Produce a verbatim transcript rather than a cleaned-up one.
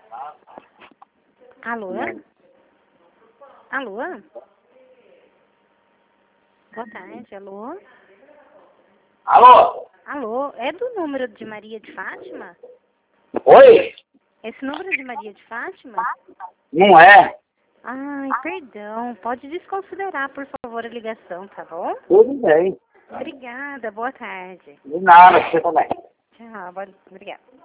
Alô? Alô? Boa tarde, alô? Alô? Alô, é do número de Maria de Fátima? Oi? Esse número é de Maria de Fátima? Não é? Ai, perdão. Pode desconsiderar, por favor, a ligação, tá bom? Tudo bem. Obrigada, boa tarde. De nada, você também. Tchau, boa... obrigada.